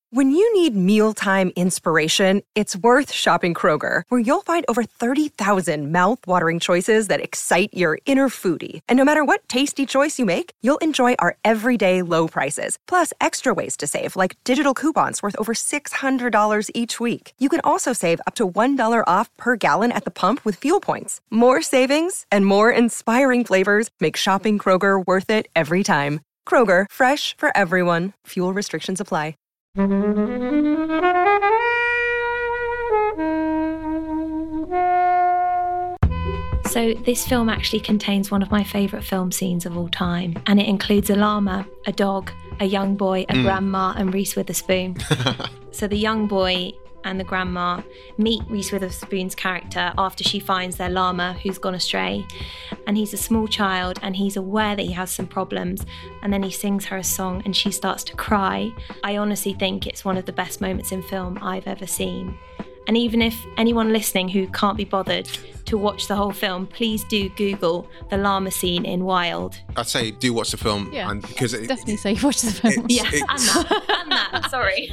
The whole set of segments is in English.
When you need mealtime inspiration, it's worth shopping Kroger, where you'll find over 30,000 mouth-watering choices that excite your inner foodie. And no matter what tasty choice you make, you'll enjoy our everyday low prices, plus extra ways to save, like digital coupons worth over $600 each week. You can also save up to $1 off per gallon at the pump with fuel points. More savings and more inspiring flavors make shopping Kroger worth it every time. Kroger, fresh for everyone. Fuel restrictions apply. So this film actually contains one of my favourite film scenes of all time, and it includes a llama, a dog, a young boy, a grandma, and Reese Witherspoon. So the young boy and the grandma meet Reese Witherspoon's character after she finds their llama who's gone astray. And he's a small child and he's aware that he has some problems. And then he sings her a song and she starts to cry. I honestly think it's one of the best moments in film I've ever seen. And even if anyone listening who can't be bothered to watch the whole film, please do Google the llama scene in Wild. I'd say do watch the film. Yeah, and because definitely say watch the film. Yeah, and that, sorry.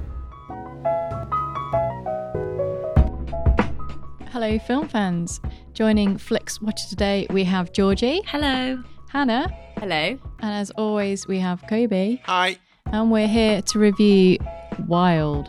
Hello, film fans. Joining Flix Watcher today, we have Georgie. Hello. Hannah. Hello. And as always, we have Kobe. Hi. And we're here to review Wild.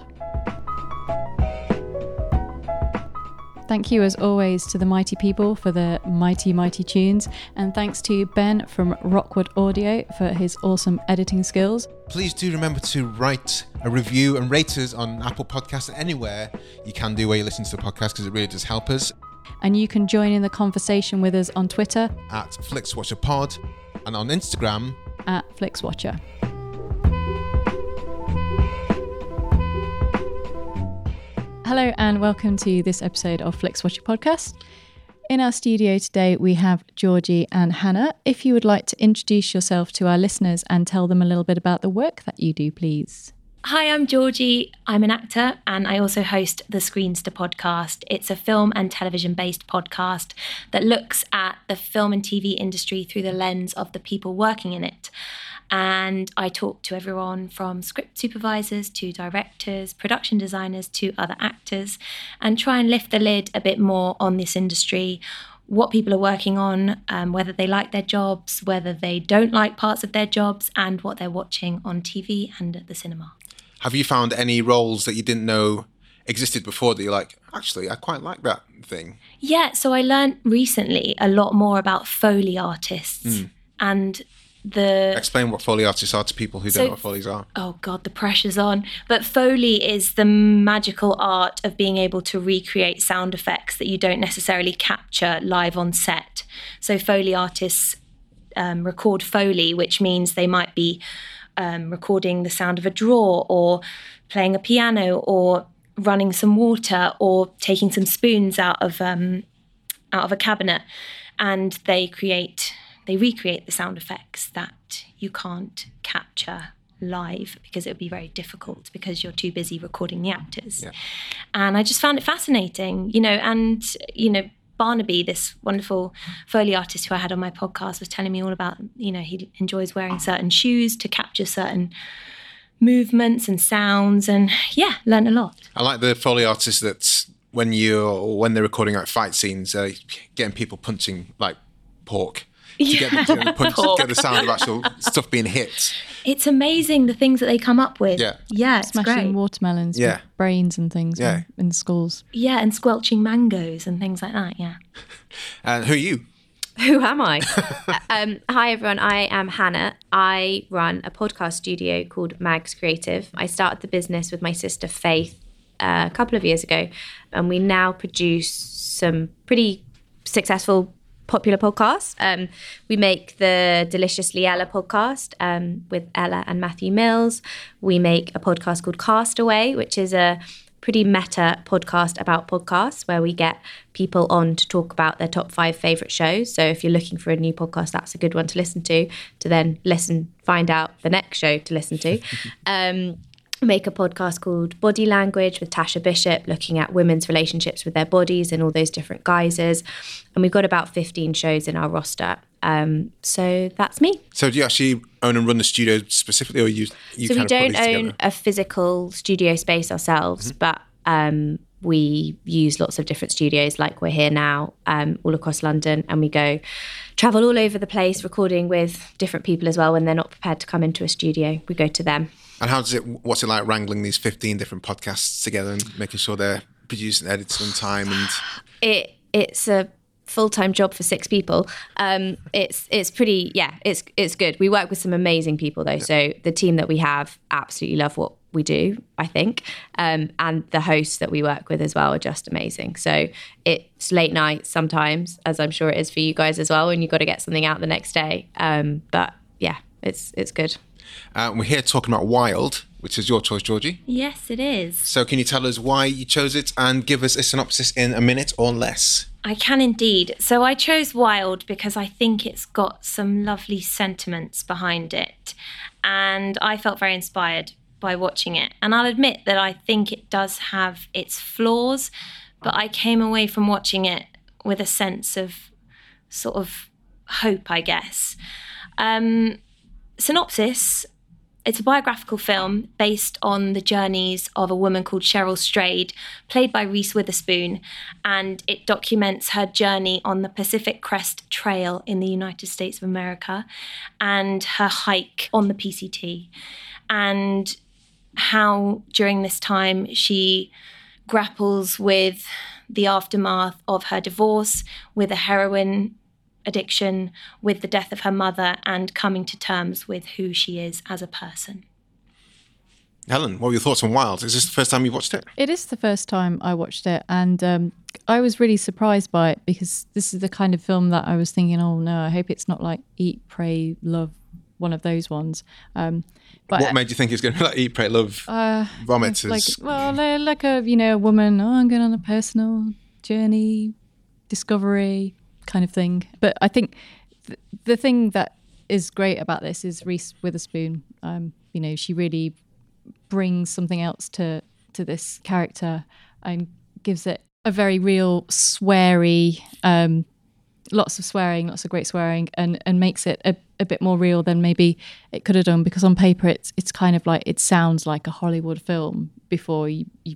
Thank you, as always, to the mighty people for the mighty, mighty tunes. And thanks to Ben from Rockwood Audio for his awesome editing skills. Please do remember to write a review and rate us on Apple Podcasts and anywhere you can do where you listen to the podcast, because it really does help us. And you can join in the conversation with us on Twitter at FlixWatcherPod and on Instagram at FlixWatcher. Hello and welcome to this episode of Flix Watcher Podcast. In our studio today we have Georgie and Hannah. If you would like to introduce yourself to our listeners and tell them a little bit about the work that you do, please. Hi, I'm Georgie. I'm an actor and I also host the Screenster podcast. It's a film and television-based podcast that looks at the film and TV industry through the lens of the people working in it. And I talk to everyone from script supervisors to directors, production designers to other actors, and try and lift the lid a bit more on this industry, what people are working on, whether they like their jobs, whether they don't like parts of their jobs, and what they're watching on TV and at the cinema. Have you found any roles that you didn't know existed before that you're like, actually, I quite like that thing? Yeah, so I learned recently a lot more about Foley artists and Explain what Foley artists are to people who don't know what Foleys are. Oh God, the pressure's on. But Foley is the magical art of being able to recreate sound effects that you don't necessarily capture live on set. So Foley artists record Foley, which means they might be recording the sound of a drawer or playing a piano or running some water or taking some spoons out of a cabinet, and they recreate the sound effects that you can't capture live because it would be very difficult because you're too busy recording the actors. Yeah. And I just found it fascinating, Barnaby, this wonderful Foley artist who I had on my podcast, was telling me all about, he enjoys wearing certain shoes to capture certain movements and sounds, and learned a lot. I like the Foley artists that when they're recording like fight scenes, getting people punching like pork. To get the sound of actual stuff being hit. It's amazing the things that they come up with. Yeah, it's smashing great. Watermelons with brains and things in schools. Yeah, and squelching mangoes and things like that, yeah. And who are you? Who am I? Hi, everyone. I am Hannah. I run a podcast studio called Mags Creative. I started the business with my sister Faith a couple of years ago, and we now produce some pretty successful popular podcasts. We make the Deliciously Ella podcast with Ella and Matthew Mills. We make a podcast called Castaway, which is a pretty meta podcast about podcasts where we get people on to talk about their top 5 favourite shows. So if you're looking for a new podcast, that's a good one to listen to then find out the next show to listen to. Make a podcast called Body Language with Tasha Bishop, looking at women's relationships with their bodies and all those different guises. And we've got about 15 shows in our roster. So that's me. So do you actually own and run the studio specifically, or you So kind we of put don't these own together? a physical studio space ourselves, but we use lots of different studios, like we're here now, all across London, and we travel all over the place recording with different people as well. When they're not prepared to come into a studio, we go to them. And what's it like wrangling these 15 different podcasts together and making sure they're produced and edited on time? And It's a full-time job for 6 people. It's pretty, it's good. We work with some amazing people though. So the team that we have absolutely love what we do, I think. And the hosts that we work with as well are just amazing. So it's late nights sometimes, as I'm sure it is for you guys as well, and you've got to get something out the next day. But yeah, it's good. we're here talking about Wild, which is your choice, Georgie. Yes, it is. So can you tell us why you chose it and give us a synopsis in a minute or less? I can indeed. So I chose Wild because I think it's got some lovely sentiments behind it. And I felt very inspired by watching it. And I'll admit that I think it does have its flaws, but I came away from watching it with a sense of sort of hope, I guess. Synopsis: it's a biographical film based on the journeys of a woman called Cheryl Strayed, played by Reese Witherspoon, and it documents her journey on the Pacific Crest Trail in the United States of America and her hike on the PCT, and how during this time she grapples with the aftermath of her divorce, with a heroin addiction, with the death of her mother, and coming to terms with who she is as a person. Helen, what were your thoughts on Wild? Is this the first time you've watched it? It is the first time I watched it, and I was really surprised by it because this is the kind of film that I was thinking, oh no, I hope it's not like Eat, Pray, Love, one of those ones. But what made you think it's going to be like Eat, Pray, Love, Vomit? They're like a woman, I'm going on a personal journey, discovery kind of thing. But I think the thing that is great about this is Reese Witherspoon. She really brings something else to this character and gives it a very real sweary, lots of swearing, lots of great swearing, and makes it a bit more real than maybe it could have done, because on paper it's kind of like, it sounds like a Hollywood film before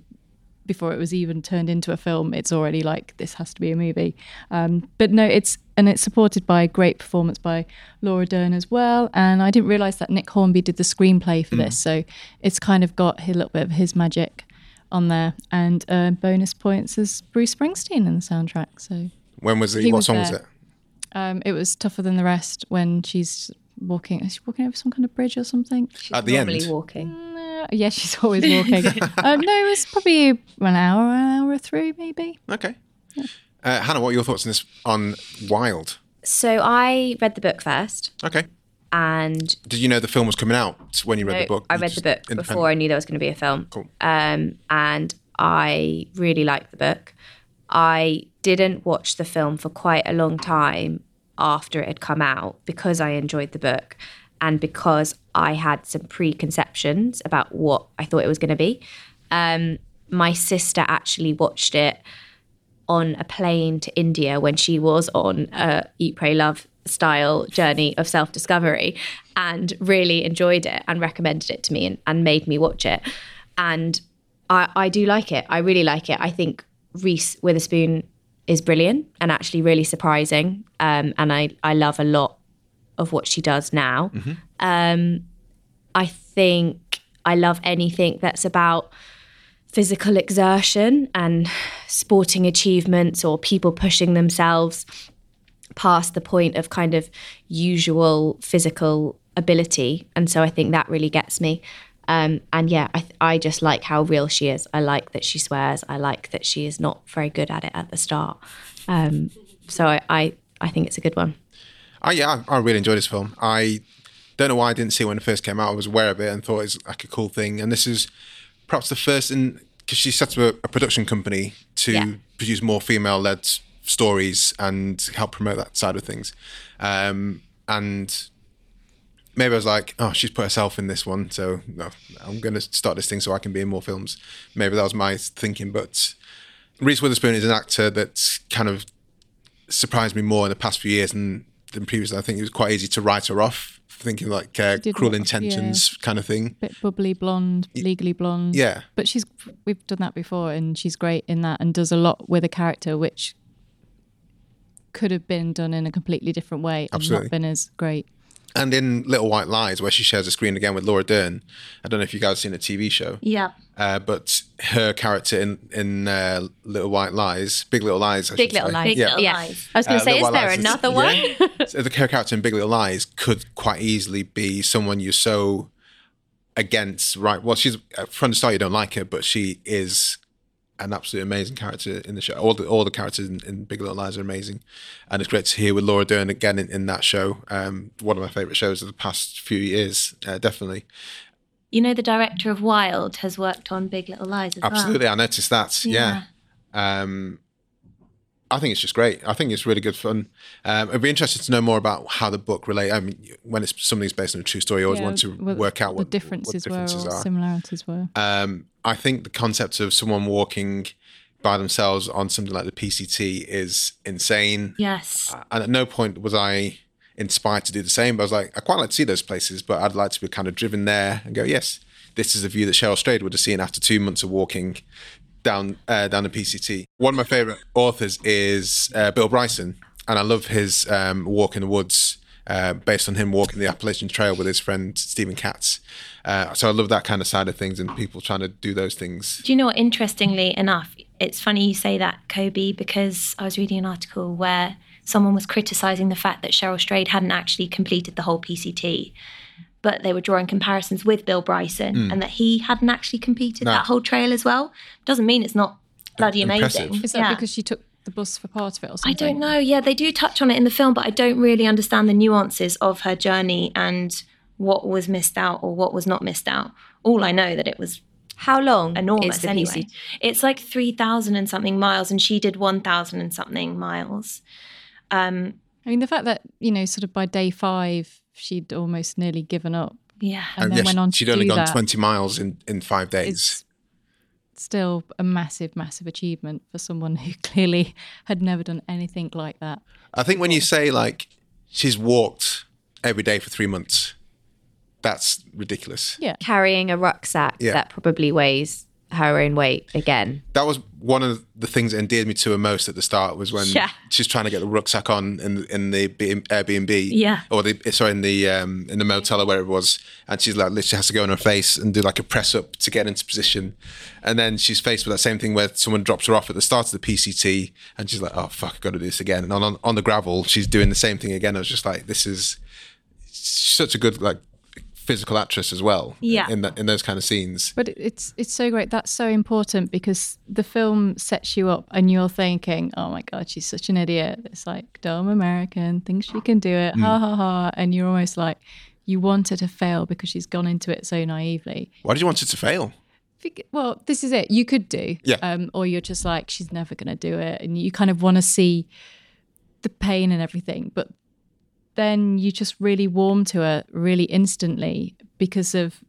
it was even turned into a film. It's already like, this has to be a movie. But no, it's supported by a great performance by Laura Dern as well. And I didn't realise that Nick Hornby did the screenplay for this. So it's kind of got a little bit of his magic on there. And bonus points as Bruce Springsteen in the soundtrack. So when was it? What song was it? It was Tougher Than the Rest, when she's walking. Is she walking over some kind of bridge or something? At the end? Walking. Yeah, she's always walking. No, it was probably an hour through, maybe. Okay. Yeah. Hannah, what are your thoughts on Wild? So I read the book first. Okay. And did you know the film was coming out when you read the book? I read the book before I knew there was going to be a film. Cool. And I really liked the book. I didn't watch the film for quite a long time after it had come out because I enjoyed the book and because I had some preconceptions about what I thought it was going to be. My sister actually watched it on a plane to India when she was on a Eat, Pray, Love style journey of self-discovery, and really enjoyed it and recommended it to me and made me watch it. And I do like it. I really like it. I think Reese Witherspoon is brilliant and actually really surprising. And I love a lot of what she does now. Mm-hmm. I think I love anything that's about physical exertion and sporting achievements, or people pushing themselves past the point of kind of usual physical ability. And so I think that really gets me. And yeah, I just like how real she is. I like that she swears. I like that she is not very good at it at the start. So I think it's a good one. I really enjoyed this film. I don't know why I didn't see it when it first came out. I was aware of it and thought it was like a cool thing. And this is perhaps the first because she set up a production company to produce more female-led stories and help promote that side of things. And maybe I was like, oh, she's put herself in this one, so no, I'm going to start this thing so I can be in more films. Maybe that was my thinking. But Reese Witherspoon is an actor that's kind of surprised me more in the past few years than previously. I think it was quite easy to write her off thinking like did Cruel what- Intentions kind of thing. Bit bubbly blonde, Legally Blonde. Yeah. But we've done that before, and she's great in that and does a lot with a character which could have been done in a completely different way and Absolutely. not been as great. And in Little White Lies, where she shares a screen again with Laura Dern, I don't know if you guys have seen a TV show. Yeah. But her character in Little White Lies, Big Little Lies, I Big should Little say. Lies. Yeah. Little Yeah. Lies. I was going to say, Little is White there Lies is- another one? yeah. So her character in Big Little Lies could quite easily be someone you're so against, right? Well, she's from the start you don't like her, but she is an absolutely amazing character in the show. All the characters in Big Little Lies are amazing, and it's great to hear with Laura Dern again in that show. One of my favourite shows of the past few years, definitely. You know, the director of Wild has worked on Big Little Lies as Absolutely, well. I noticed that. Yeah. I think it's just great. I think it's really good fun. I'd be interested to know more about how the book relates. I mean, when it's something that's based on a true story, you always want to work out what the differences, what differences were or are. similarities were. I think the concept of someone walking by themselves on something like the PCT is insane. Yes. And at no point was I inspired to do the same, but I was like, I quite like to see those places, but I'd like to be kind of driven there and go, yes, this is a view that Cheryl Strayed would have seen after 2 months of walking down the PCT. One of my favourite authors is Bill Bryson, and I love his Walk in the Woods, based on him walking the Appalachian Trail with his friend Stephen Katz. So I love that kind of side of things and people trying to do those things. Do you know what, interestingly enough, it's funny you say that, Kobe, because I was reading an article where someone was criticising the fact that Cheryl Strayed hadn't actually completed the whole PCT, but they were drawing comparisons with Bill Bryson and that he hadn't actually completed that whole trail as well. Doesn't mean it's not bloody Impressive. amazing. Is that because she took the bus for part of it or I something? don't know. Yeah, they do touch on it in the film, but I don't really understand the nuances of her journey and what was missed out or what was not missed out. All I know that it was How long enormous is the anyway. PCT? It's like 3,000 and something miles, and she did 1,000 and something miles. I mean, the fact that, sort of by day 5, she'd almost nearly given up Yeah. and then went on to she'd only do gone that 20 miles in 5 days. is still a massive, massive achievement for someone who clearly had never done anything like that. I think when you say like she's walked every day for 3 months, that's ridiculous. Yeah. Carrying a rucksack Yeah. that probably weighs her own weight again. That was one of the things that endeared me to her most at the start, was when Yeah. she's trying to get the rucksack on in the Airbnb, Yeah. or in the motel or wherever it was, and she's like literally has to go on her face and do like a press up to get into position, and then she's faced with that same thing where someone drops her off at the start of the PCT, and she's like, oh fuck, I've got to do this again, and on the gravel she's doing the same thing again. I was just like, this is such a good like physical actress as well. Yeah. in those kind of scenes. But it's so great. That's so important because the film sets you up and you're thinking, oh my God, she's such an idiot. It's like, dumb American, thinks she can do it, ha ha ha. And you're almost like, you want her to fail because she's gone into it so naively. Why did you want it to fail? Well, this is it. You could do. Yeah. Or you're just like, she's never going to do it. And you kind of want to see the pain and everything. But then you just really warm to her really instantly because of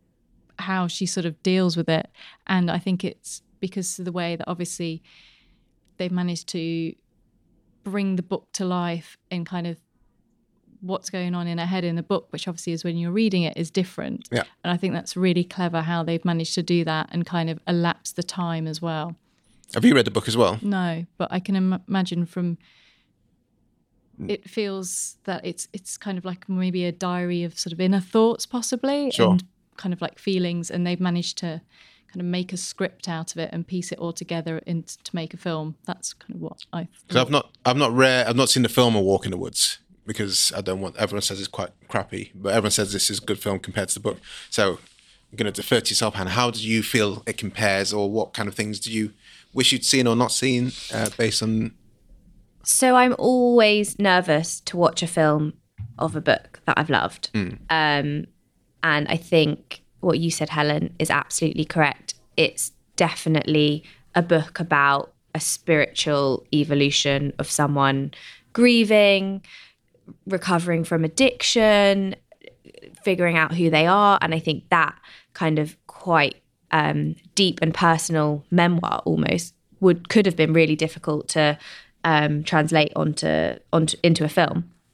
how she sort of deals with it. And I think it's because of the way that obviously they've managed to bring the book to life and kind of what's going on in her head in the book, which obviously is when you're reading it, is different. Yeah. And I think that's really clever how they've managed to do that and kind of elapse the time as well. Have you read the book as well? No, but I can imagine from... It feels that it's kind of like maybe a diary of sort of inner thoughts possibly Sure. and kind of like feelings, and they've managed to kind of make a script out of it and piece it all together to make a film. That's kind of what I Because I've not seen the film A Walk in the Woods because I don't want. Everyone says it's quite crappy, but everyone says this is a good film compared to the book. So I'm going to defer to yourself, Hannah. How do you feel it compares, or what kind of things do you wish you'd seen or not seen based on? So I'm always nervous to watch a film of a book that I've loved. And I think what you said, Helen, is absolutely correct. It's definitely a book about a spiritual evolution of someone grieving, recovering from addiction, figuring out who they are. And I think that kind of quite deep and personal memoir almost could have been really difficult to translate into a film.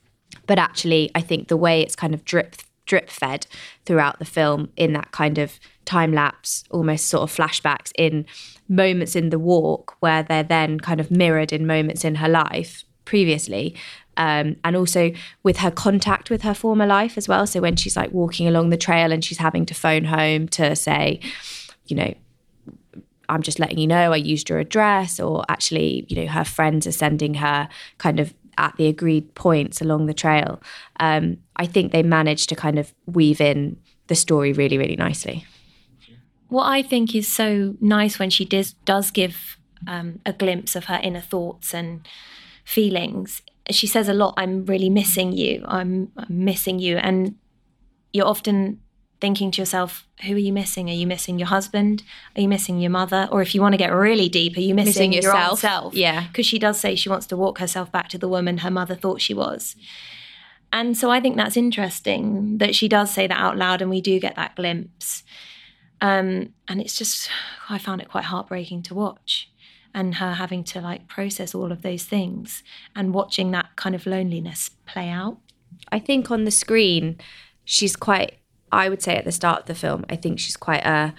But actually, I think the way it's kind of drip fed throughout the film in that kind of time lapse, almost sort of flashbacks in moments in the walk where they're then kind of mirrored in moments in her life previously. And also with her contact with her former life as well. So when she's like walking along the trail and she's having to phone home to say, you know, I'm just letting you know I used your address, or actually, you know, her friends are sending her kind of at the agreed points along the trail. I think they managed to kind of weave in the story really, really nicely. What I think is so nice when she does give a glimpse of her inner thoughts and feelings, she says a lot, I'm really missing you. I'm missing you. And you're often thinking to yourself, who are you missing? Are you missing your husband? Are you missing your mother? Or if you want to get really deep, are you missing your own self? Yeah. Because she does say she wants to walk herself back to the woman her mother thought she was. And so I think that's interesting that she does say that out loud and we do get that glimpse. And it's just, I found it quite heartbreaking to watch. And her having to like process all of those things and watching that kind of loneliness play out. I think on the screen, she's quite, I would say at the start of the film, I think she's quite a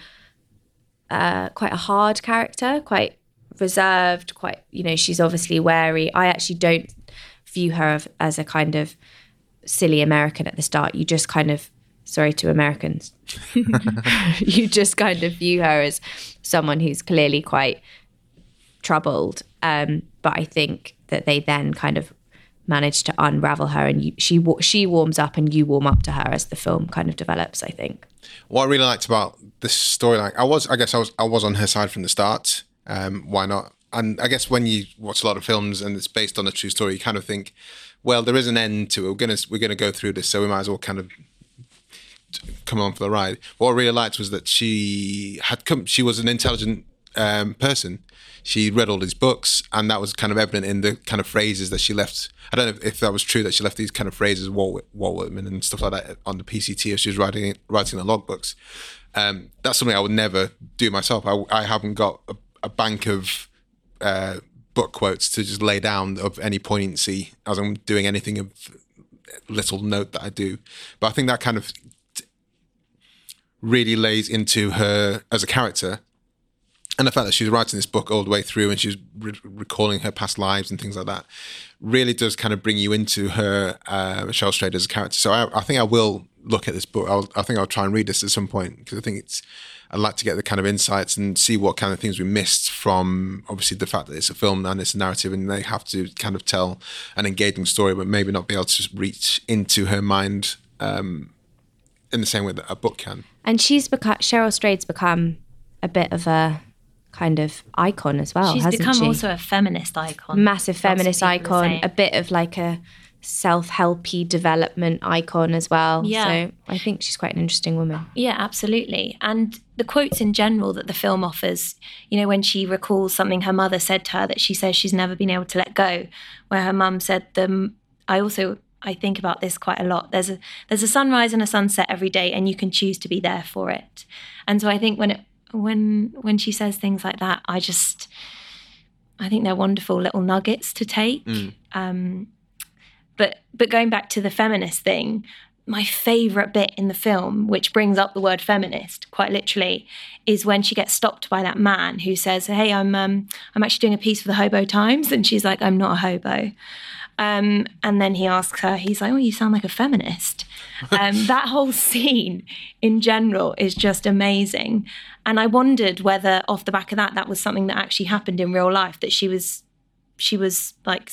hard character, quite reserved, quite, you know, she's obviously wary. I actually don't view her as a kind of silly American at the start. You just kind of, sorry to Americans, you just kind of view her as someone who's clearly quite troubled. But I think that they then kind of manage to unravel her, and she warms up and you warm up to her as the film kind of develops, I think. What I really liked about this storyline, I was on her side from the start. Why not? And I guess when you watch a lot of films and it's based on a true story, you kind of think, well, there is an end to it. We're gonna go through this, so we might as well kind of come on for the ride. What I really liked was that she was an intelligent person. She read all these books, and that was kind of evident in the kind of phrases that she left. I don't know if that was true, that she left these kind of phrases, Walt Whitman and stuff like that, on the PCT as she was writing the logbooks. That's something I would never do myself. I haven't got a bank of book quotes to just lay down of any poignancy as I'm doing anything of little note that I do. But I think that kind of really lays into her as a character. And the fact that she's writing this book all the way through and she's recalling her past lives and things like that really does kind of bring you into her, Cheryl Strayed as a character. So I think I will look at this book. I think I'll try and read this at some point, because I think I'd like to get the kind of insights and see what kind of things we missed from, obviously, the fact that it's a film and it's a narrative and they have to kind of tell an engaging story, but maybe not be able to reach into her mind in the same way that a book can. And Cheryl Strayed's become a bit of a kind of icon as well, She's hasn't become she? also a feminist icon. Massive feminist icon, a bit of like a self-helpy development icon as well. Yeah. So I think she's quite an interesting woman. Yeah, absolutely. And the quotes in general that the film offers, you know, when she recalls something her mother said to her that she says she's never been able to let go, where her mum said I think about this quite a lot. There's a sunrise and a sunset every day, and you can choose to be there for it. And so I think when she says things like that, I think they're wonderful little nuggets to take. But going back to the feminist thing, my favourite bit in the film, which brings up the word feminist quite literally, is when she gets stopped by that man who says, "Hey, I'm actually doing a piece for the Hobo Times," and she's like, "I'm not a hobo." And then he asks her, he's like, "Oh, you sound like a feminist." That whole scene in general is just amazing. And I wondered whether off the back of that was something that actually happened in real life, that she was like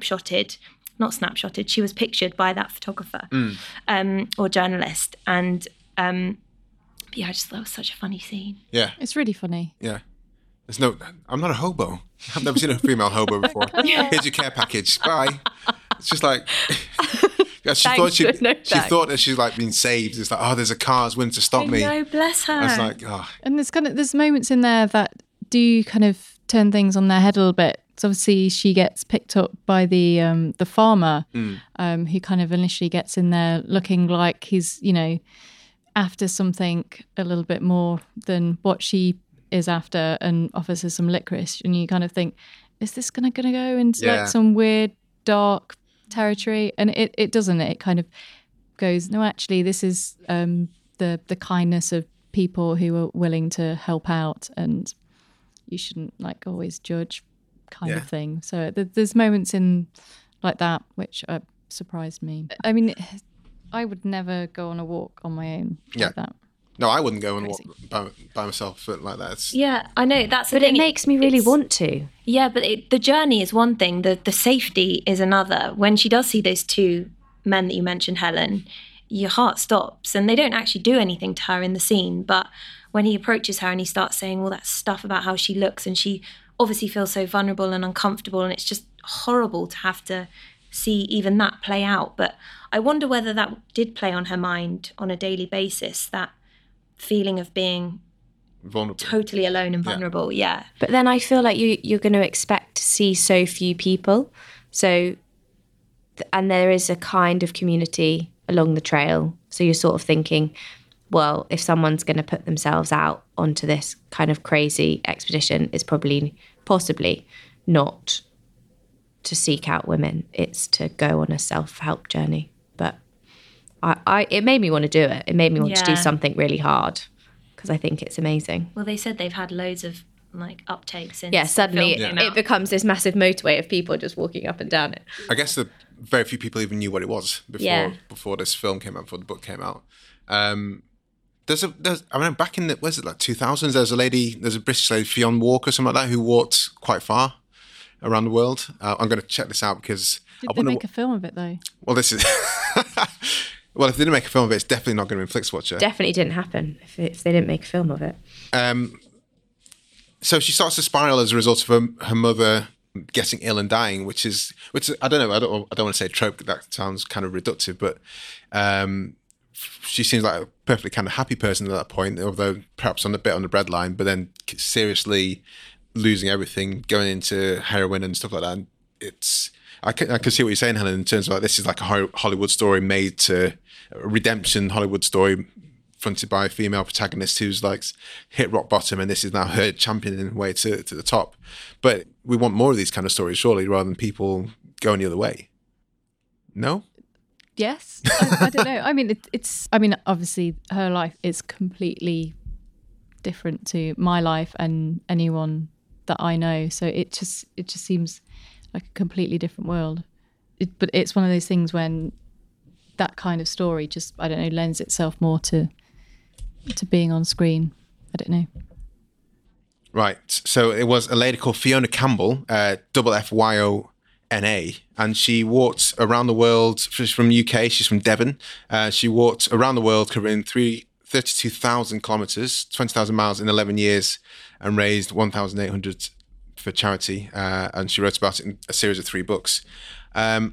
she was pictured by that photographer or journalist. And yeah, I just thought it was such a funny scene. Yeah. It's really funny. Yeah. I'm not a hobo. I've never seen a female hobo before. Here's your care package. Bye. It's just like, she thought that she's like been saved. It's like, oh, there's a car that's willing to stop me. No, bless her. It's like, oh. And there's moments in there that do kind of turn things on their head a little bit. So obviously she gets picked up by the farmer who kind of initially gets in there looking like he's, you know, after something a little bit more than what she is after, and offers her some licorice, and you kind of think, is this gonna go into like some weird dark territory, and it doesn't. It kind of goes, no, actually, this is the kindness of people who are willing to help out, and you shouldn't like always judge, kind of thing. So there's moments in like that which surprised me. I mean, I would never go on a walk on my own like that. No, I wouldn't go and walk by myself like that. Yeah, I know. That's the But thing. it makes me really want to. Yeah, but the journey is one thing. The safety is another. When she does see those two men that you mentioned, Helen, your heart stops, and they don't actually do anything to her in the scene. But when he approaches her and he starts saying all that stuff about how she looks, and she obviously feels so vulnerable and uncomfortable, and it's just horrible to have to see even that play out. But I wonder whether that did play on her mind on a daily basis, that feeling of being vulnerable, totally alone and vulnerable. Yeah. But then I feel like you're going to expect to see so few people. So, and there is a kind of community along the trail. So you're sort of thinking, well, if someone's going to put themselves out onto this kind of crazy expedition, it's possibly not to seek out women. It's to go on a self-help journey. But it made me want to do it. It made me want to do something really hard because I think it's amazing. Well, they said they've had loads of like uptake since. Suddenly it becomes this massive motorway of people just walking up and down it. I guess very few people even knew what it was before this film came out, before the book came out. I mean, back in the, was it like 2000s? There's a British lady, Fionn Walker, or something like that, who walked quite far around the world. I'm going to check this out because Did they make a film of it though? Well, this is. Well, if they didn't make a film of it, it's definitely not going to be in Flixwatcher. Definitely didn't happen if they didn't make a film of it. So she starts to spiral as a result of her mother getting ill and dying, which I don't know. I don't want to say trope. That sounds kind of reductive, but she seems like a perfectly kind of happy person at that point, although perhaps on the breadline, but then seriously losing everything, going into heroin and stuff like that. And I can see what you're saying, Helen, in terms of like this is like a Hollywood story made to a redemption Hollywood story fronted by a female protagonist who's like hit rock bottom, and this is now her championing way to the top. But we want more of these kind of stories, surely, rather than people going the other way. No? Yes. I don't know. I mean, I mean, obviously her life is completely different to my life and anyone that I know. So it just seems like a completely different world. But it's one of those things when that kind of story just, I don't know, lends itself more to being on screen. I don't know. Right. So it was a lady called Fiona Campbell, Fyona, and she walked around the world. She's from the UK. She's from Devon. She walked around the world covering 32,000 kilometres, 20,000 miles in 11 years, and raised 1,800 for charity. And she wrote about it in a series of 3 books. No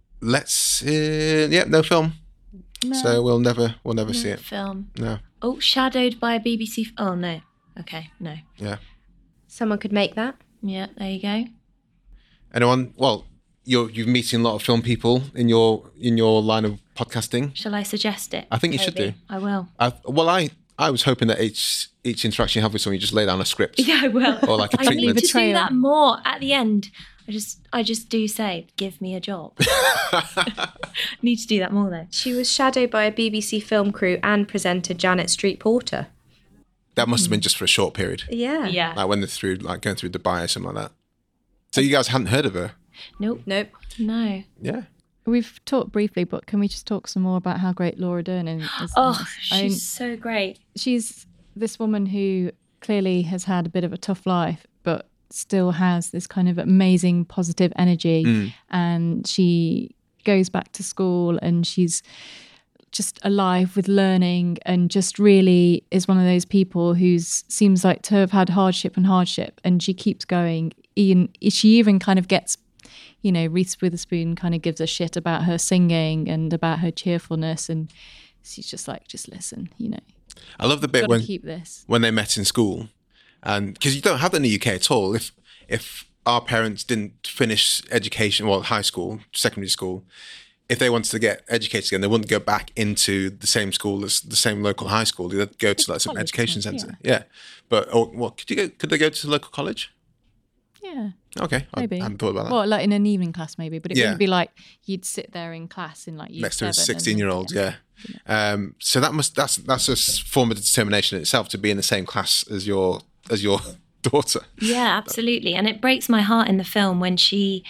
film. No. So we'll never see it. Film. No. Oh, shadowed by a BBC. Oh no. Okay, no. Yeah. Someone could make that. Yeah, there you go. Anyone? Well, you're meeting a lot of film people in your line of podcasting. Shall I suggest it? I think you should do. I will. I was hoping that each interaction you have with someone, you just lay down a script. Yeah, I will. Or like a I treatment. need to do that more at the end. I just do say, give me a job. Need to do that more though. She was shadowed by a BBC film crew and presenter Janet Street Porter. That must have been just for a short period. Yeah. Yeah. Like when they're through, like going through Dubai or something like that. So you guys hadn't heard of her? Nope. No. Yeah. We've talked briefly, but can we just talk some more about how great Laura Dern is? Oh, she's so great. She's this woman who clearly has had a bit of a tough life, but still has this kind of amazing positive energy. And she goes back to school and she's just alive with learning and just really is one of those people who seems like to have had hardship, and she keeps going. She even kind of gets, Reese Witherspoon kind of gives a shit about her singing and about her cheerfulness, and she's just like, just listen, I love the bit when they met in school, and because you don't have that in the UK at all. If our parents didn't finish education, well, high school, secondary school, if they wanted to get educated again, they wouldn't go back into the same school as the same local high school. They'd go to like some education centre. Yeah. But could they go to the local college? Yeah. Okay, Maybe. I hadn't thought about that. Well, like in an evening class maybe, but it Yeah. wouldn't be like you'd sit there in class in like year Next to a 7 and- 16-year-old, yeah. So that's a form of determination in itself, to be in the same class as your daughter. Yeah, absolutely. And it breaks my heart in the film when she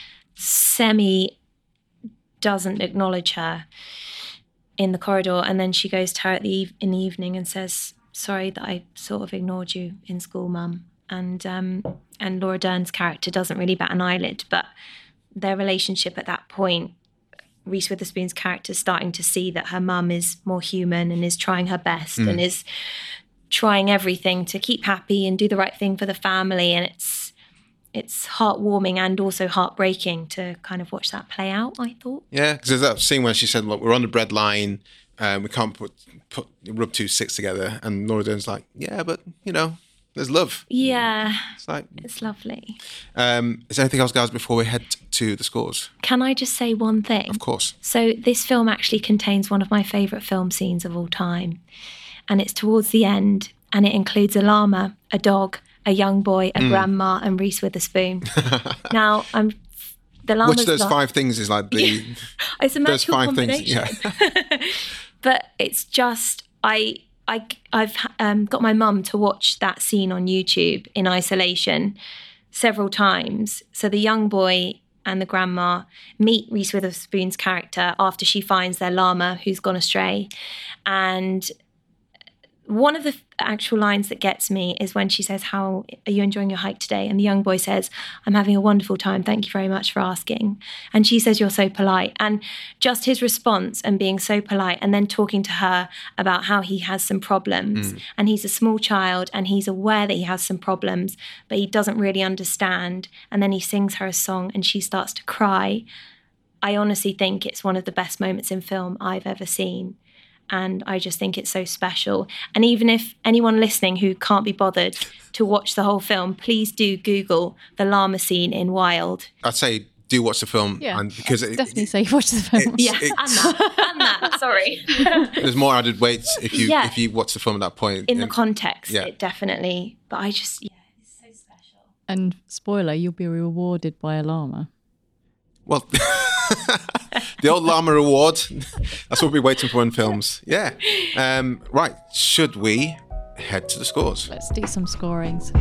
doesn't acknowledge her in the corridor, and then she goes to her in the evening and says, "Sorry that I sort of ignored you in school, Mum." And Laura Dern's character doesn't really bat an eyelid, but their relationship at that point, Reese Witherspoon's character starting to see that her mum is more human and is trying her best and is trying everything to keep happy and do the right thing for the family. And it's heartwarming and also heartbreaking to kind of watch that play out, I thought. Yeah, because there's that scene when she said, "Look, we're on the bread line. We can't rub two sticks together." And Laura Dern's like, "Yeah, but there's love." Yeah, It's like, it's lovely. is there anything else, guys, before we head to the scores? Can I just say one thing? Of course. So this film actually contains one of my favourite film scenes of all time. And it's towards the end, and it includes a llama, a dog, a young boy, a grandma, and Reese Witherspoon. Now, the llama's Which of those not- 5 things is like the... It's a those magical 5 things, combination. yeah. But it's just, I've got my mum to watch that scene on YouTube in isolation several times. So the young boy and the grandma meet Reese Witherspoon's character after she finds their llama who's gone astray. And one of the actual lines that gets me is when she says, "How are you enjoying your hike today?" And the young boy says, "I'm having a wonderful time. Thank you very much for asking." And she says, "You're so polite." And just his response and being so polite, and then talking to her about how he has some problems and he's a small child and he's aware that he has some problems, but he doesn't really understand. And then he sings her a song and she starts to cry. I honestly think it's one of the best moments in film I've ever seen. And I just think it's so special. And even if anyone listening who can't be bothered to watch the whole film, please do Google the llama scene in Wild. I'd say do watch the film. Yeah, and because definitely say watch the film. Yeah, and that, sorry. there's more added weight if you Yeah. if you watch the film at that point. In the context, Yeah. it definitely. But I just, it's so special. And spoiler, you'll be rewarded by a llama. Well, the old llama reward. That's what we're waiting for in films. Yeah. Right. Should we head to the scores? Let's do some scorings.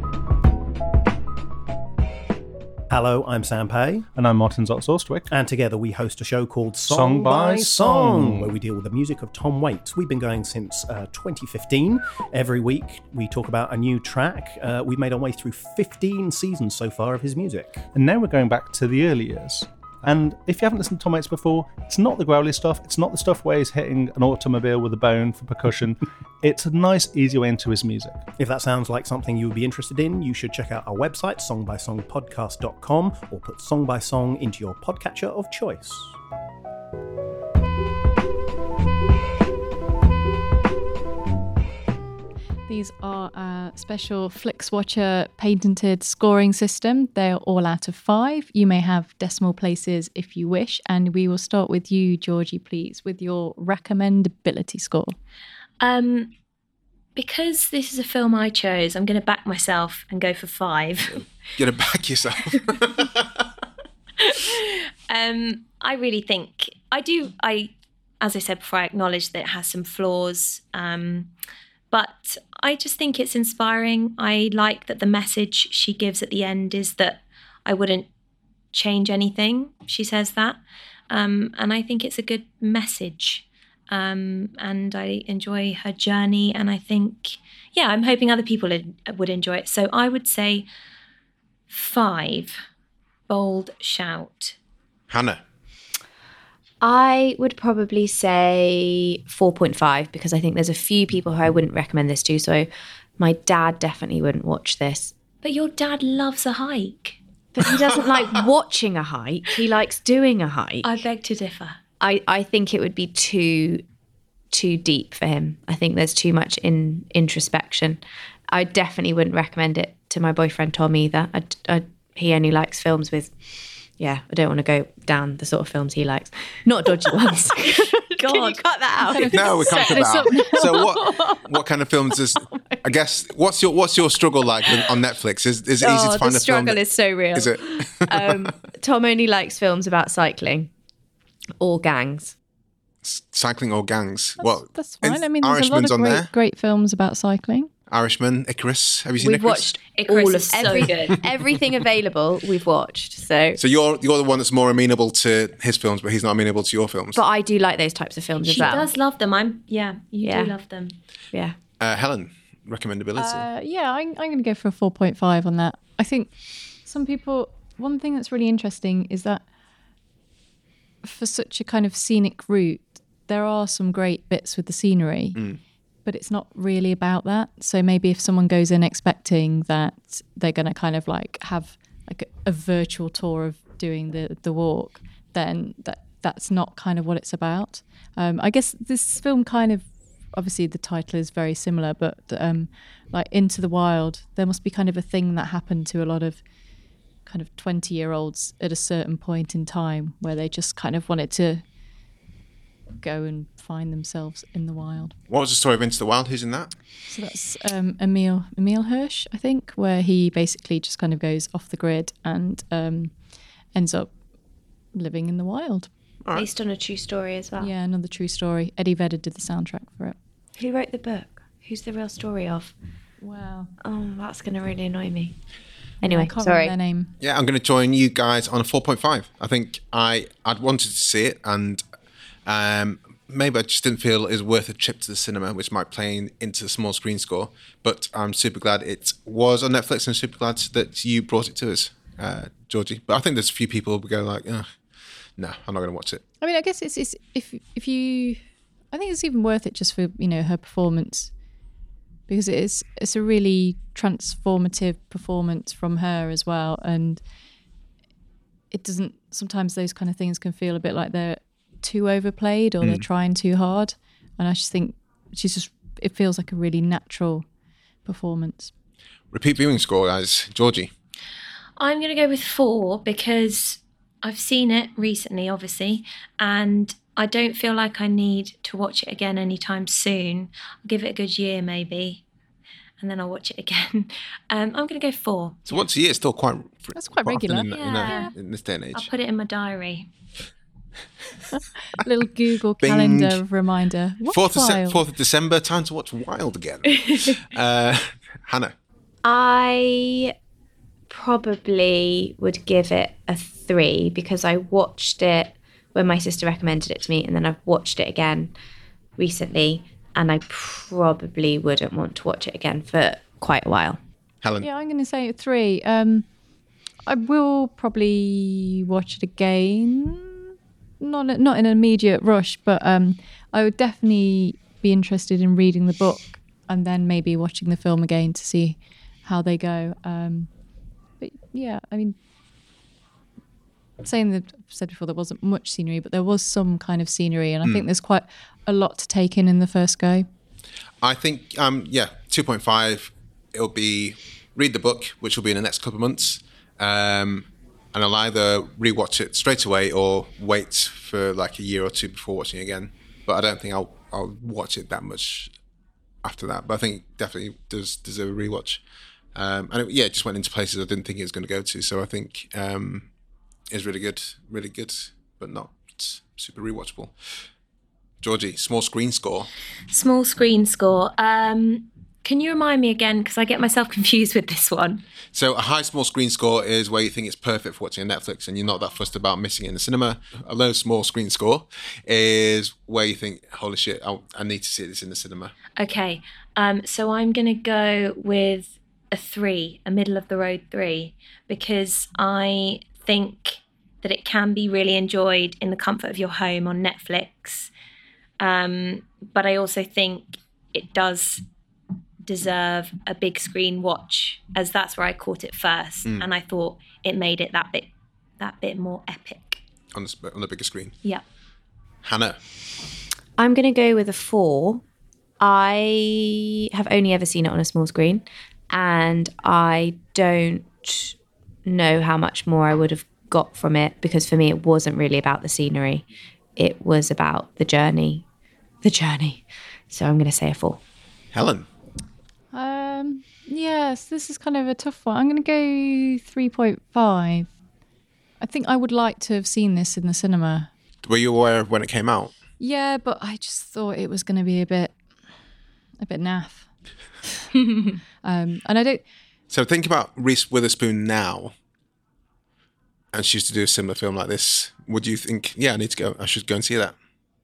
Hello, I'm Sam Pay. And I'm Martin Zott-Zorstwick. And together we host a show called Song by Song, where we deal with the music of Tom Waits. We've been going since 2015. Every week we talk about a new track. We've made our way through 15 seasons so far of his music. And now we're going back to the early years. And if you haven't listened to Tom Waits before, it's not the growly stuff. It's not the stuff where he's hitting an automobile with a bone for percussion. It's a nice, easy way into his music. If that sounds like something you would be interested in, you should check out our website, songbysongpodcast.com, or put Song by Song into your podcatcher of choice. These are our special FlixWatcher patented scoring system. They're all out of 5. You may have decimal places if you wish. And we will start with you, Georgie, please, with your recommendability score. Because this is a film I chose, I'm going to back myself and go for 5. You're gonna back yourself. I really think as I said before, I acknowledge that it has some flaws. But I just think it's inspiring. I like that the message she gives at the end is that I wouldn't change anything. She says that. And I think it's a good message. And I enjoy her journey. And I think, I'm hoping other people would enjoy it. So I would say 5. Bold shout. Hannah. I would probably say 4.5 because I think there's a few people who I wouldn't recommend this to. So my dad definitely wouldn't watch this. But your dad loves a hike. But he doesn't like watching a hike. He likes doing a hike. I beg to differ. I think it would be too deep for him. I think there's too much introspection. I definitely wouldn't recommend it to my boyfriend Tom either. He only likes films with yeah, I don't want to go down the sort of films he likes. Not dodgy ones. God. Can you cut that out? No, we can't cut that out. So what kind of films is, I guess, what's your struggle like on Netflix? Is it easy to find a film? The struggle is so real. Is it? Tom only likes films about cycling or gangs. Cycling or gangs? Well, that's fine. I mean, there's a lot of great films about cycling. Irishman, Icarus. Have you seen We've Icarus? watched Icarus all of is so good. everything available. We've watched. So you're the one that's more amenable to his films, but he's not amenable to your films. but I do like those types of films as She well. does love them. You Yeah. do love them. Yeah. Helen, recommendability. Yeah, I'm going to go for a 4.5 on that. I think some people, one thing that's really interesting is that for such a kind of scenic route, there are some great bits with the scenery, but it's not really about that. So maybe if someone goes in expecting that they're going to kind of like have like a virtual tour of doing the walk, then that's not kind of what it's about. I guess this film kind of, obviously the title is very similar, but like Into the Wild, there must be kind of a thing that happened to a lot of kind of 20-year-olds at a certain point in time where they just kind of wanted to go and find themselves in the wild. What was the story of Into the Wild? Who's in that? So that's Emil Hirsch, I think, where he basically just kind of goes off the grid and ends up living in the wild. Based on a true story as well. Yeah, another true story. Eddie Vedder did the soundtrack for it. Who wrote the book? Who's the real story of? Wow. Oh, that's going to really annoy me. I Anyway, can't sorry. remember their name. Yeah, I'm going to join you guys on a 4.5. I think I'd wanted to see it, and maybe I just didn't feel it was worth a trip to the cinema, which might play into the small screen score. But I'm super glad it was on Netflix, and super glad that you brought it to us, Georgie. But I think there's a few people who go like, no, I'm not going to watch it. I mean, I guess it's if you, I think it's even worth it just for her performance, because it's a really transformative performance from her as well, and it doesn't. Sometimes those kind of things can feel a bit like they're too overplayed or they're trying too hard, and I just think it feels like a really natural performance. Repeat viewing score, guys. Georgie. I'm going to go with 4 because I've seen it recently, obviously, and I don't feel like I need to watch it again anytime soon. I'll give it a good year maybe, and then I'll watch it again. I'm going to go 4. So once a year, it's still quite... That's quite regular. Often in this day and age. I'll put it in my diary. Little Google Calendar reminder. Watch 4th of December, time to watch Wild again. Hannah. I probably would give it a 3 because I watched it when my sister recommended it to me, and then I've watched it again recently, and I probably wouldn't want to watch it again for quite a while. Helen. Yeah, I'm going to say 3. I will probably watch it again. Not in an immediate rush, but I would definitely be interested in reading the book and then maybe watching the film again to see how they go. But yeah, I mean, saying that I've said before, there wasn't much scenery, but there was some kind of scenery, and I think there's quite a lot to take in the first go. I think, 2.5, it'll be read the book, which will be in the next couple of months. And I'll either rewatch it straight away or wait for like a year or two before watching it again. But I don't think I'll watch it that much after that. But I think it definitely does deserve a rewatch. And it just went into places I didn't think it was going to go to. So I think it's really good, but not super rewatchable. Georgie, small screen score. Small screen score. Can you remind me again? Because I get myself confused with this one. So a high small screen score is where you think it's perfect for watching on Netflix and you're not that fussed about missing it in the cinema. A low small screen score is where you think, holy shit, I need to see this in the cinema. Okay, so I'm going to go with a 3, a middle of the road 3, because I think that it can be really enjoyed in the comfort of your home on Netflix. But I also think it does deserve a big screen watch, as that's where I caught it first, and I thought it made it that bit more epic on the bigger screen. Yeah. Hannah. I'm going to go with a 4. I have only ever seen it on a small screen, and I don't know how much more I would have got from it, because for me it wasn't really about the scenery, it was about the journey. So I'm going to say a 4. Helen. Yes, this is kind of a tough one. I'm going to go 3.5. I think I would like to have seen this in the cinema. Were you aware of when it came out? Yeah, but I just thought it was going to be a bit naff. And I don't. So think about Reese Witherspoon now, and she used to do a similar film like this. Would you think, yeah, I should go and see that?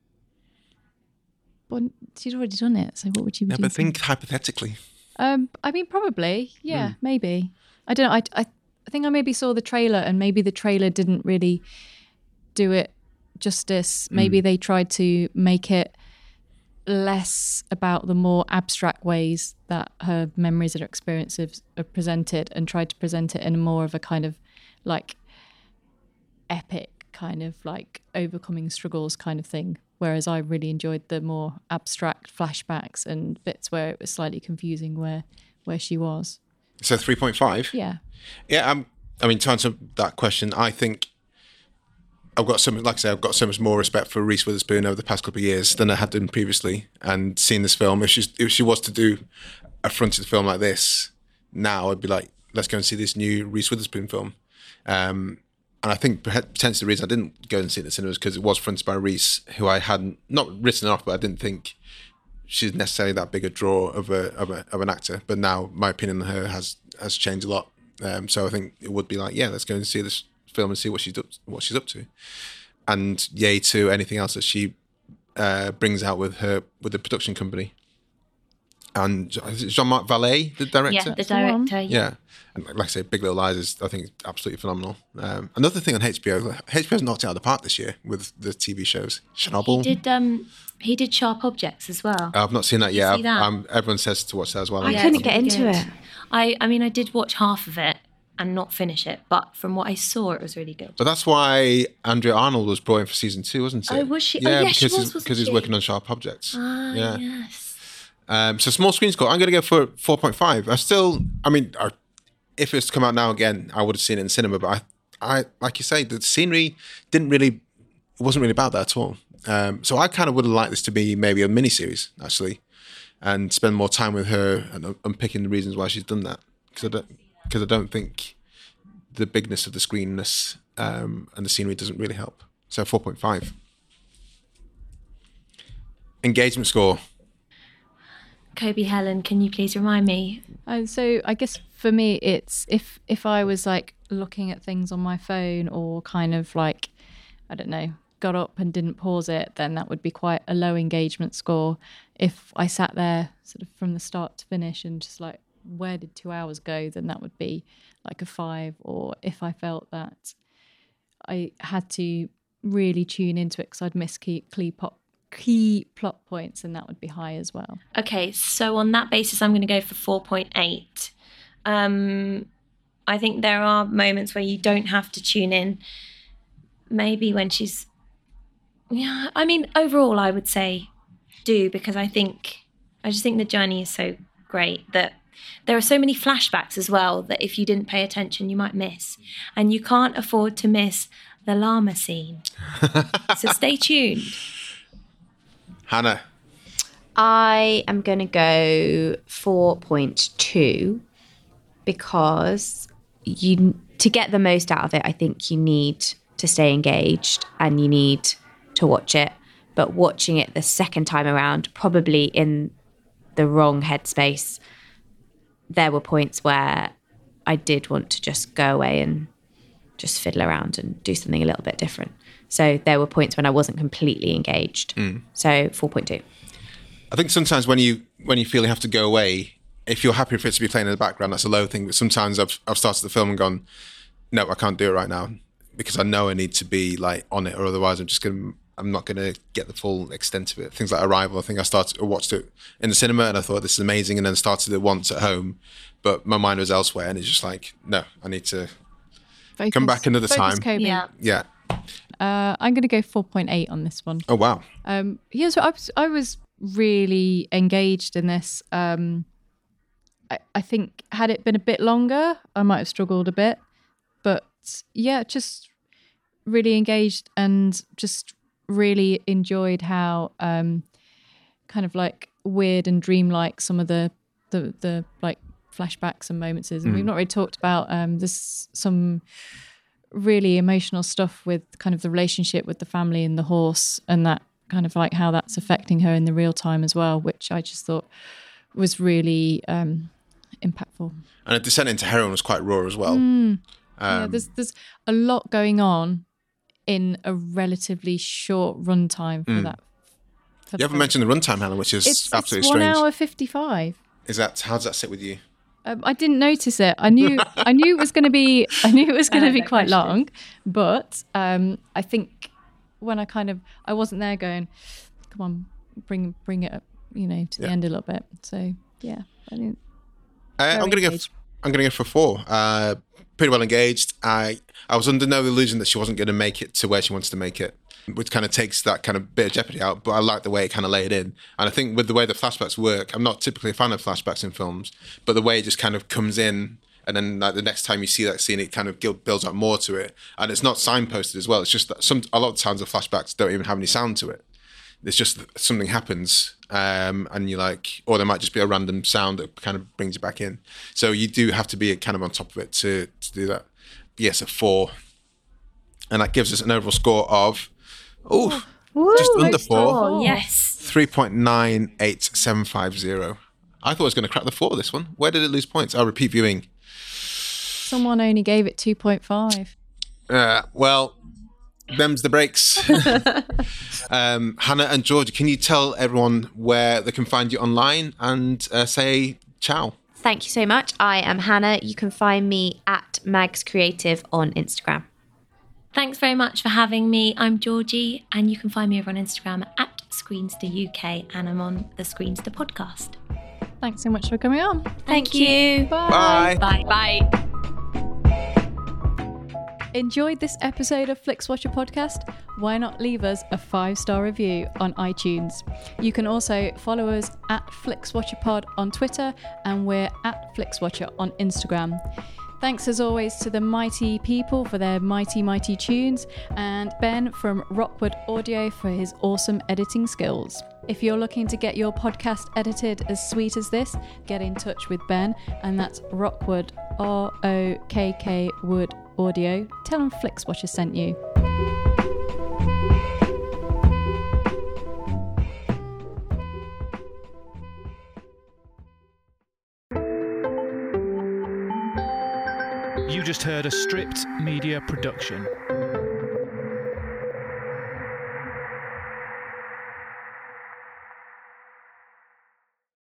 Well, she'd already done it, so what would you be Yeah, doing? but think hypothetically. I mean, probably, yeah, maybe. I don't know. I think I maybe saw the trailer, and maybe the trailer didn't really do it justice. Maybe they tried to make it less about the more abstract ways that her memories or experiences are presented, and tried to present it in more of a kind of like epic kind of like overcoming struggles kind of thing. Whereas I really enjoyed the more abstract flashbacks and bits where it was slightly confusing where she was. So 3.5? Yeah. Yeah, I mean, to answer that question, I think I've got so much more respect for Reese Witherspoon over the past couple of years than I had done previously. And seeing this film, if she was to do a fronted film like this now, I'd be like, let's go and see this new Reese Witherspoon film. And I think potentially the reason I didn't go and see it in the cinema was because it was fronted by Reese, who I hadn't not written off, but I didn't think she's necessarily that big a draw of an actor. But now my opinion on her has changed a lot. So I think it would be like, yeah, let's go and see this film and see what she's up to. And yay to anything else that she brings out with the production company. And is it Jean-Marc Vallée, the director? Yeah, the director. Yeah. And like I say, Big Little Lies is, I think, absolutely phenomenal. Another thing on HBO's knocked it out of the park this year with the TV shows. Chernobyl. He did Sharp Objects as well. I've not seen that yet. See that? Everyone says to watch that as well. I couldn't get into it. I mean, I did watch half of it and not finish it, but from what I saw, it was really good. But that's why Andrea Arnold was brought in for season 2, wasn't it? Oh, was she? Yeah, oh, yes, she was, because he's working on Sharp Objects. Ah, yeah. yes. So small screen score, I'm going to go for 4.5. If it was to come out now again, I would have seen it in cinema. But I like you say, the scenery wasn't really about that at all. So I kind of would have liked this to be maybe a miniseries, actually, and spend more time with her and unpicking the reasons why she's done that. Because I don't think the bigness of the screenness and the scenery doesn't really help. So 4.5. Engagement score. Kobe, Helen, can you please remind me? So I guess for me, it's if I was like looking at things on my phone or kind of like, I don't know, got up and didn't pause it, then that would be quite a low engagement score. If I sat there sort of from the start to finish and just like, where did 2 hours go, then that would be like a 5. Or if I felt that I had to really tune into it because I'd miss key plot points, and that would be high as well. Okay, so on that basis, I'm going to go for 4.8. I think there are moments where you don't have to tune in. Maybe when she's... Yeah, I mean, overall, I would say do, because I just think the journey is so great that there are so many flashbacks as well that if you didn't pay attention, you might miss. And you can't afford to miss the llama scene. So stay tuned. Hannah. I am going to go 4.2 because to get the most out of it, I think you need to stay engaged and you need to watch it. But watching it the second time around, probably in the wrong headspace, there were points where I did want to just go away and just fiddle around and do something a little bit different. So there were points when I wasn't completely engaged. So 4.2. I think sometimes when you feel you have to go away, if you're happy for it to be playing in the background, that's a low thing. But sometimes I've started the film and gone, no, I can't do it right now because I know I need to be like on it, or otherwise I'm not going to get the full extent of it. Things like Arrival, I think I watched it in the cinema and I thought this is amazing, and then started it once at home, but my mind was elsewhere, and it's just like, no, I need to come back another time. Kobe. Yeah. I'm going to go 4.8 on this one. Oh wow. So I was really engaged in this. I think had it been a bit longer, I might have struggled a bit, but yeah, just really engaged and just really enjoyed how kind of like weird and dreamlike some of the like flashbacks and moments is. And we've not really talked about there's some really emotional stuff with kind of the relationship with the family and the horse, and that kind of like how that's affecting her in the real time as well, which I just thought was really impactful. And a descent into heroin was quite raw as well. Yeah, there's a lot going on in a relatively short runtime for that. You haven't mentioned the runtime, Helen, which is absolutely it's strange. 1 hour 55. How does that sit with you? I didn't notice it. I knew it was going to be. I knew it was going to be quite long, but I think when I wasn't there going, come on, bring it up, to the end a little bit. So yeah, I didn't. I'm going to go for 4. Pretty well engaged. I was under no illusion that she wasn't going to make it to where she wants to make it, which kind of takes that kind of bit of jeopardy out. But I like the way it kind of laid in. And I think with the way the flashbacks work, I'm not typically a fan of flashbacks in films, but the way it just kind of comes in, and then like the next time you see that scene, it kind of builds up more to it. And it's not signposted as well. It's just that a lot of times the flashbacks don't even have any sound to it. It's just something happens, and you're like, or there might just be a random sound that kind of brings you back in. So you do have to be kind of on top of it to do that. Yes, a 4, and that gives us an overall score of just under 4. Yes. 3.98750. I thought I was going to crack the 4 this one. Where did it lose points? I'll repeat viewing. Someone only gave it 2.5. Well, them's the breaks. Hannah and George, can you tell everyone where they can find you online and say ciao? Thank you so much. I am Hannah. You can find me at Mags Creative on Instagram. Thanks very much for having me. I'm Georgie, and you can find me over on Instagram at ScreensterUK, and I'm on the Screenster podcast. Thanks so much for coming on. Thank you. Bye. Bye. Bye. Enjoyed this episode of FlixWatcher podcast? Why not leave us a 5-star review on iTunes? You can also follow us at FlixWatcherPod on Twitter, and we're at FlixWatcher on Instagram. Thanks as always to the mighty people for their mighty tunes, and Ben from Rockwood Audio for his awesome editing skills. If you're looking to get your podcast edited as sweet as this, get in touch with Ben, and that's Rockwood, ROKK Wood Audio. Tell them FlixWatcher sent you. You just heard a Stripped Media production.